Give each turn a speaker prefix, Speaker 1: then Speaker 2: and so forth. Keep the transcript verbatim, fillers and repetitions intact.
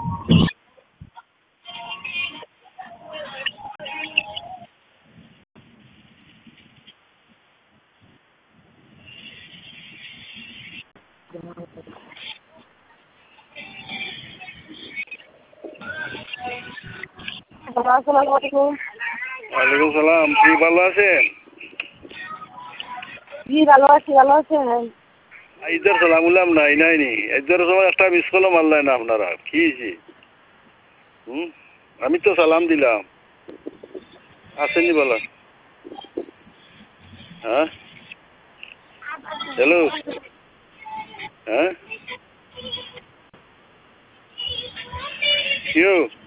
Speaker 1: আসসালামু আলাইকুম।
Speaker 2: ওয়ালাইকুম সালাম। কি ভালো আছেন?
Speaker 1: জি ভালো আছি, ভালো আছেন?
Speaker 2: ইদার সালাম উলাম নাই নাই নি ইদার সময় একটা মিস কলও মারলেন না আপনারা, কি হয়েছে? হুম, আমি তো সালাম দিলাম, আসেননি বলা। হ্যাঁ হ্যালো, হ্যাঁ কিও